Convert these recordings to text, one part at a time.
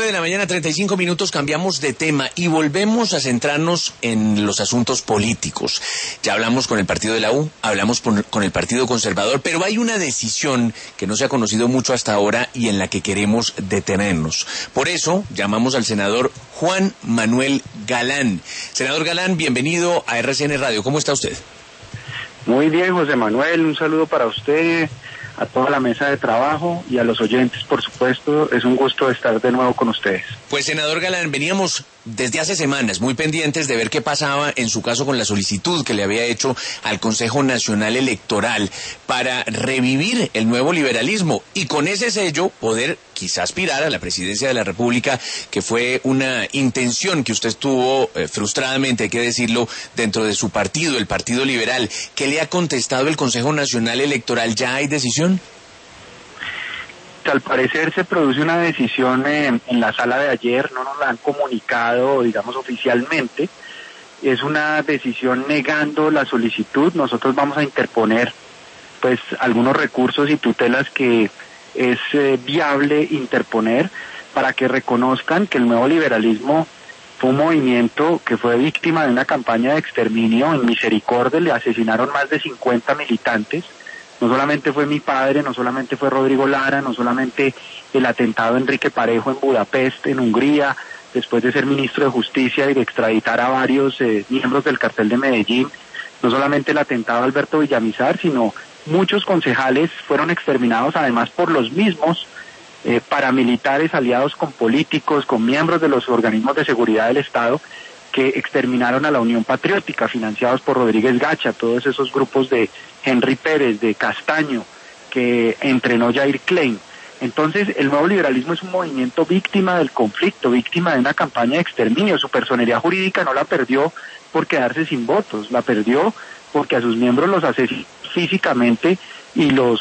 9:35 a.m, cambiamos de tema y volvemos a centrarnos en los asuntos políticos. Ya hablamos con el partido de la U, hablamos con el Partido Conservador, pero hay una decisión que no se ha conocido mucho hasta ahora y en la que queremos detenernos. Por eso llamamos al senador Juan Manuel Galán. Senador Galán, bienvenido a RCN Radio. ¿Cómo está usted? Muy bien, José Manuel, un saludo para usted, a toda la mesa de trabajo y a los oyentes, por supuesto. Es un gusto estar de nuevo con ustedes. Pues, senador Galán, veníamos desde hace semanas muy pendientes de ver qué pasaba en su caso con la solicitud que le había hecho al Consejo Nacional Electoral para revivir el nuevo liberalismo y con ese sello poder quizá aspirar a la presidencia de la República, que fue una intención que usted tuvo frustradamente, hay que decirlo, dentro de su partido, el Partido Liberal. ¿Qué le ha contestado el Consejo Nacional Electoral? ¿Ya hay decisión? Al parecer se produce una decisión en la sala de ayer, no nos la han comunicado, digamos, oficialmente. Es una decisión negando la solicitud. Nosotros vamos a interponer, pues, algunos recursos y tutelas que es viable interponer para que reconozcan que el nuevo liberalismo fue un movimiento que fue víctima de una campaña de exterminio. En Misericordia le asesinaron más de 50 militantes. No solamente fue mi padre, no solamente fue Rodrigo Lara, no solamente el atentado de Enrique Parejo en Budapest, en Hungría, después de ser ministro de Justicia y de extraditar a varios miembros del cartel de Medellín, no solamente el atentado de Alberto Villamizar, sino muchos concejales fueron exterminados además por los mismos paramilitares aliados con políticos, con miembros de los organismos de seguridad del Estado, que exterminaron a la Unión Patriótica, financiados por Rodríguez Gacha, todos esos grupos de Henry Pérez, de Castaño, que entrenó Jair Klein. Entonces, el nuevo liberalismo es un movimiento víctima del conflicto, víctima de una campaña de exterminio. Su personería jurídica no la perdió por quedarse sin votos, la perdió porque a sus miembros los asesinó físicamente y los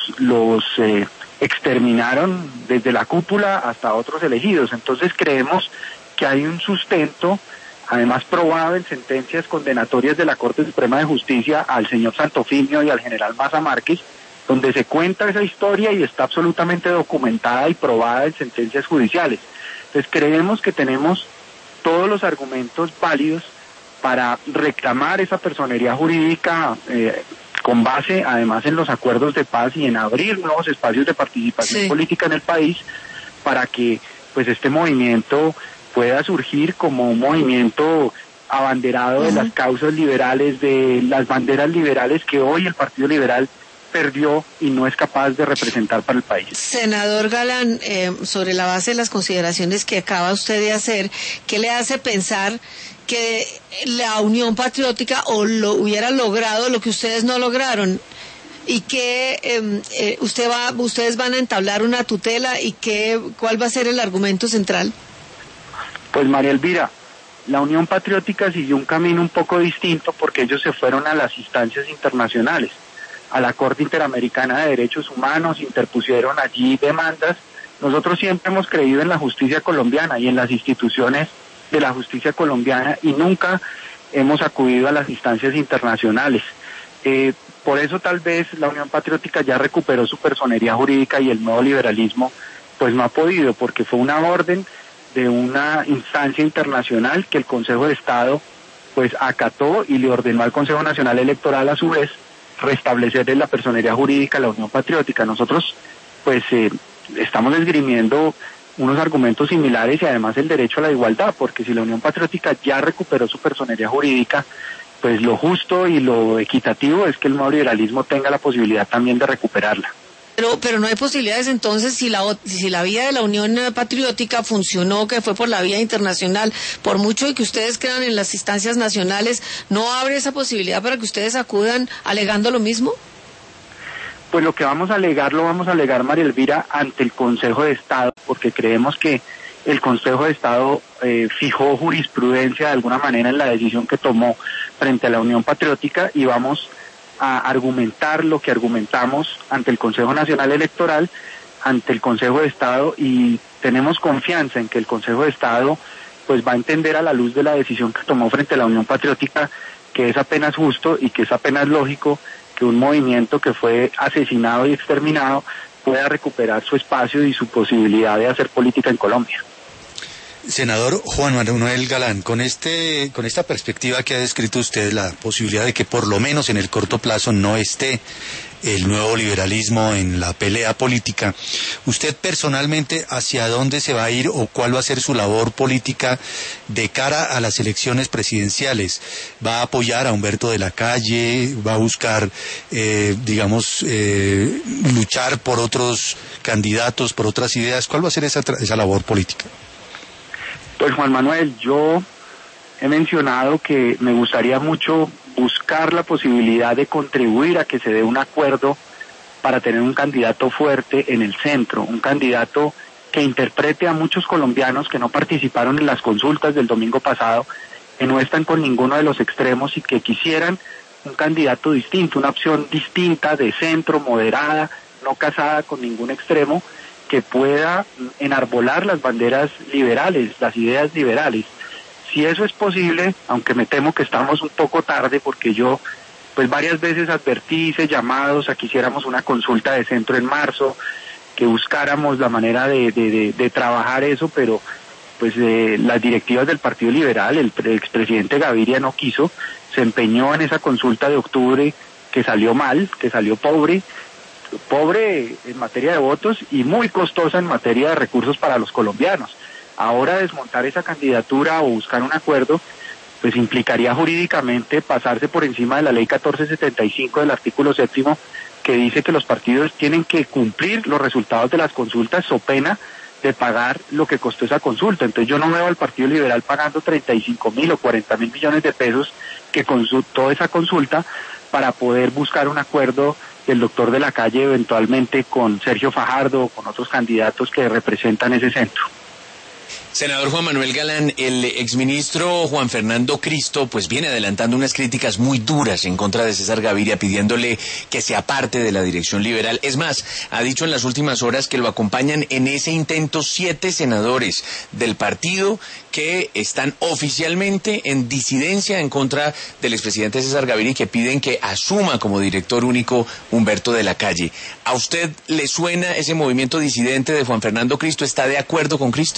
exterminaron desde la cúpula hasta otros elegidos. Entonces, creemos que hay un sustento, además probado en sentencias condenatorias de la Corte Suprema de Justicia al señor Santofimio y al general Maza Márquez, donde se cuenta esa historia y está absolutamente documentada y probada en sentencias judiciales. Entonces creemos que tenemos todos los argumentos válidos para reclamar esa personería jurídica con base además en los acuerdos de paz y en abrir nuevos espacios de participación política en el país para que pues este movimiento pueda surgir como un movimiento abanderado de las causas liberales, de las banderas liberales que hoy el Partido Liberal perdió y no es capaz de representar para el país. Senador Galán, sobre la base de las consideraciones que acaba usted de hacer, ¿qué le hace pensar que la Unión Patriótica hubiera logrado lo que ustedes no lograron? Y que ustedes van a entablar una tutela y ¿cuál va a ser el argumento central? Pues María Elvira, la Unión Patriótica siguió un camino un poco distinto porque ellos se fueron a las instancias internacionales, a la Corte Interamericana de Derechos Humanos, interpusieron allí demandas. Nosotros siempre hemos creído en la justicia colombiana y en las instituciones de la justicia colombiana y nunca hemos acudido a las instancias internacionales. Por eso tal vez la Unión Patriótica ya recuperó su personería jurídica y el nuevo liberalismo pues no ha podido, porque fue una orden de una instancia internacional que el Consejo de Estado pues acató y le ordenó al Consejo Nacional Electoral a su vez restablecerle la personería jurídica a la Unión Patriótica. Nosotros pues estamos esgrimiendo unos argumentos similares y además el derecho a la igualdad, porque si la Unión Patriótica ya recuperó su personería jurídica, pues lo justo y lo equitativo es que el nuevo liberalismo tenga la posibilidad también de recuperarla. Pero no hay posibilidades entonces si la vía de la Unión Patriótica funcionó, que fue por la vía internacional, por mucho que ustedes crean en las instancias nacionales, ¿no abre esa posibilidad para que ustedes acudan alegando lo mismo? Pues lo que vamos a alegar, María Elvira, ante el Consejo de Estado, porque creemos que el Consejo de Estado fijó jurisprudencia de alguna manera en la decisión que tomó frente a la Unión Patriótica y vamos a argumentar lo que argumentamos ante el Consejo Nacional Electoral, ante el Consejo de Estado y tenemos confianza en que el Consejo de Estado pues va a entender a la luz de la decisión que tomó frente a la Unión Patriótica que es apenas justo y que es apenas lógico que un movimiento que fue asesinado y exterminado pueda recuperar su espacio y su posibilidad de hacer política en Colombia. Senador Juan Manuel Galán, con esta perspectiva que ha descrito usted, la posibilidad de que por lo menos en el corto plazo no esté el nuevo liberalismo en la pelea política, ¿usted personalmente hacia dónde se va a ir o cuál va a ser su labor política de cara a las elecciones presidenciales? ¿Va a apoyar a Humberto de la Calle? ¿Va a buscar, luchar por otros candidatos, por otras ideas? ¿Cuál va a ser esa labor política? Pues Juan Manuel, yo he mencionado que me gustaría mucho buscar la posibilidad de contribuir a que se dé un acuerdo para tener un candidato fuerte en el centro, un candidato que interprete a muchos colombianos que no participaron en las consultas del domingo pasado, que no están con ninguno de los extremos y que quisieran un candidato distinto, una opción distinta de centro, moderada, no casada con ningún extremo, que pueda enarbolar las banderas liberales, las ideas liberales. Si eso es posible, aunque me temo que estamos un poco tarde, porque yo pues varias veces advertí, hice llamados a que hiciéramos una consulta de centro en marzo, que buscáramos la manera de trabajar eso, pero pues las directivas del Partido Liberal, el expresidente Gaviria no quiso, se empeñó en esa consulta de octubre que salió mal, que salió pobre en materia de votos y muy costosa en materia de recursos para los colombianos. Ahora desmontar esa candidatura o buscar un acuerdo, pues implicaría jurídicamente pasarse por encima de la ley 1475 del artículo 7º, que dice que los partidos tienen que cumplir los resultados de las consultas so pena de pagar lo que costó esa consulta. Entonces yo no veo al Partido Liberal pagando 35.000 o 40.000 millones de pesos que consultó esa consulta para poder buscar un acuerdo del doctor de la Calle eventualmente con Sergio Fajardo o con otros candidatos que representan ese centro. Senador Juan Manuel Galán, el exministro Juan Fernando Cristo pues viene adelantando unas críticas muy duras en contra de César Gaviria, pidiéndole que se aparte de la dirección liberal. Es más, ha dicho en las últimas horas que lo acompañan en ese intento 7 senadores del partido que están oficialmente en disidencia en contra del expresidente César Gaviria y que piden que asuma como director único Humberto de la Calle. ¿A usted le suena ese movimiento disidente de Juan Fernando Cristo? ¿Está de acuerdo con Cristo?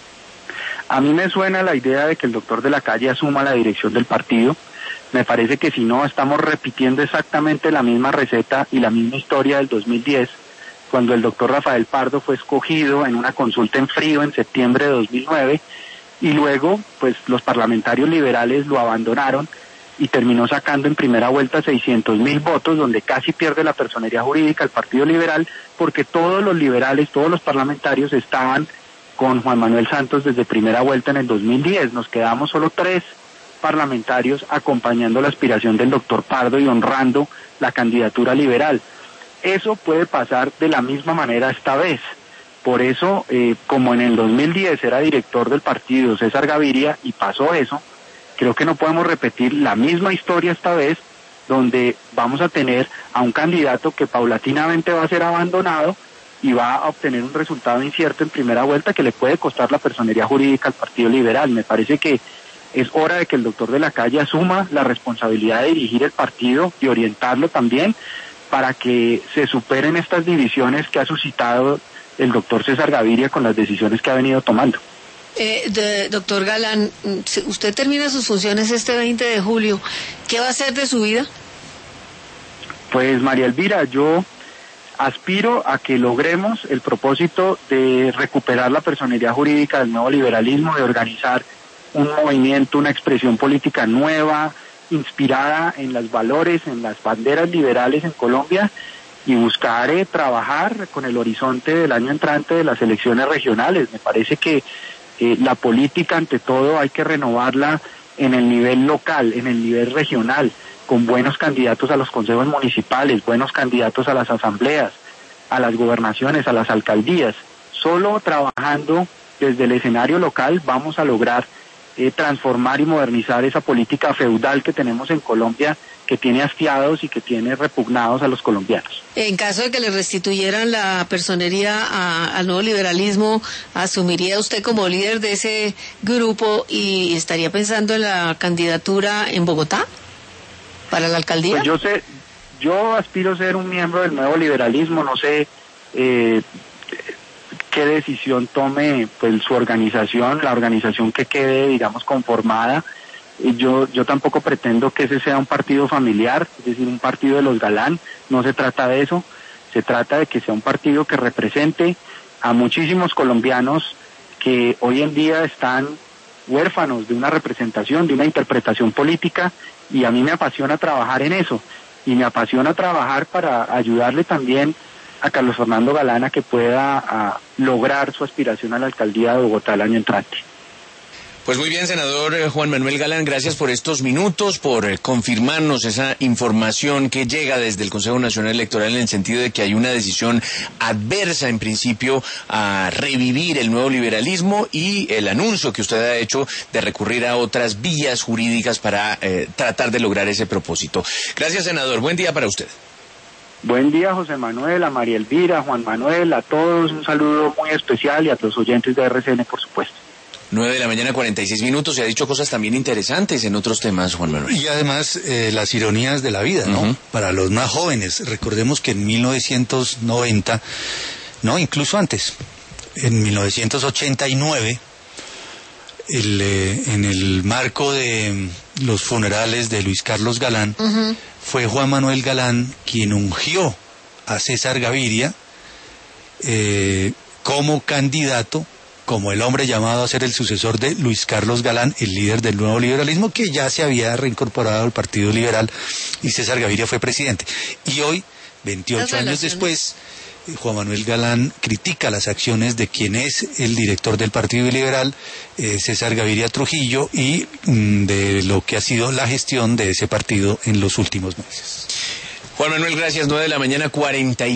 A mí me suena la idea de que el doctor de la Calle asuma la dirección del partido. Me parece que si no, estamos repitiendo exactamente la misma receta y la misma historia del 2010, cuando el doctor Rafael Pardo fue escogido en una consulta en frío en septiembre de 2009, y luego, pues los parlamentarios liberales lo abandonaron y terminó sacando en primera vuelta 600.000 votos, donde casi pierde la personería jurídica el Partido Liberal, porque todos los liberales, todos los parlamentarios estaban con Juan Manuel Santos desde primera vuelta en el 2010. Nos quedamos solo 3 parlamentarios acompañando la aspiración del doctor Pardo y honrando la candidatura liberal. Eso puede pasar de la misma manera esta vez. Por eso, como en el 2010 era director del partido César Gaviria y pasó eso, creo que no podemos repetir la misma historia esta vez, donde vamos a tener a un candidato que paulatinamente va a ser abandonado y va a obtener un resultado incierto en primera vuelta que le puede costar la personería jurídica al Partido Liberal. Me parece que es hora de que el doctor de la Calle asuma la responsabilidad de dirigir el partido y orientarlo también para que se superen estas divisiones que ha suscitado el doctor César Gaviria con las decisiones que ha venido tomando. Doctor Galán, usted termina sus funciones este 20 de julio. ¿Qué va a hacer de su vida? Pues María Elvira, yo aspiro a que logremos el propósito de recuperar la personería jurídica del nuevo liberalismo, de organizar un movimiento, una expresión política nueva, inspirada en los valores, en las banderas liberales en Colombia, y buscar trabajar con el horizonte del año entrante de las elecciones regionales. Me parece que la política, ante todo, hay que renovarla en el nivel local, en el nivel regional, con buenos candidatos a los consejos municipales, buenos candidatos a las asambleas, a las gobernaciones, a las alcaldías. Solo trabajando desde el escenario local vamos a lograr transformar y modernizar esa política feudal que tenemos en Colombia, que tiene hastiados y que tiene repugnados a los colombianos. En caso de que le restituyeran la personería al nuevo liberalismo, ¿asumiría usted como líder de ese grupo y estaría pensando en la candidatura en Bogotá para la alcaldía? Pues yo aspiro a ser un miembro del nuevo liberalismo, no sé qué decisión tome pues su organización, la organización que quede, digamos, conformada. Yo tampoco pretendo que ese sea un partido familiar, es decir, un partido de los Galán. No se trata de eso, se trata de que sea un partido que represente a muchísimos colombianos que hoy en día están huérfanos de una representación, de una interpretación política, y a mí me apasiona trabajar en eso, y me apasiona trabajar para ayudarle también a Carlos Fernando Galán a que pueda lograr su aspiración a la alcaldía de Bogotá el año entrante. Pues muy bien, senador Juan Manuel Galán, gracias por estos minutos, por confirmarnos esa información que llega desde el Consejo Nacional Electoral en el sentido de que hay una decisión adversa en principio a revivir el nuevo liberalismo y el anuncio que usted ha hecho de recurrir a otras vías jurídicas para tratar de lograr ese propósito. Gracias, senador. Buen día para usted. Buen día, José Manuel, a María Elvira, Juan Manuel, a todos un saludo muy especial y a los oyentes de RCN, por supuesto. 9:46 a.m, se ha dicho cosas también interesantes en otros temas, Juan Manuel. Y además las ironías de la vida, ¿no? Uh-huh. Para los más jóvenes, recordemos que en 1990, no, incluso antes, en 1989, en el marco de los funerales de Luis Carlos Galán, uh-huh, fue Juan Manuel Galán quien ungió a César Gaviria como candidato, como el hombre llamado a ser el sucesor de Luis Carlos Galán, el líder del nuevo liberalismo, que ya se había reincorporado al Partido Liberal, y César Gaviria fue presidente. Y hoy, 28 años después, Juan Manuel Galán critica las acciones de quien es el director del Partido Liberal, César Gaviria Trujillo, y de lo que ha sido la gestión de ese partido en los últimos meses. Juan Manuel, gracias. 9:40 a.m.